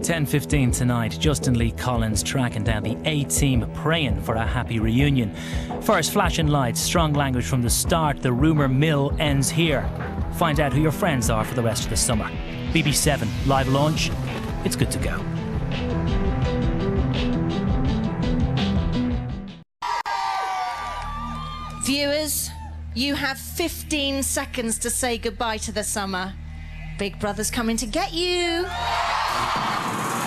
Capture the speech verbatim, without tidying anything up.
ten fifteen tonight, Justin Lee Collins tracking down the A-Team, praying for a happy reunion. First, flashing lights, strong language from the start, the rumour mill ends here. Find out who your friends are for the rest of the summer. B B seven, live launch, it's good to go. Viewers, you have fifteen seconds to say goodbye to the summer. Big Brother's coming to get you.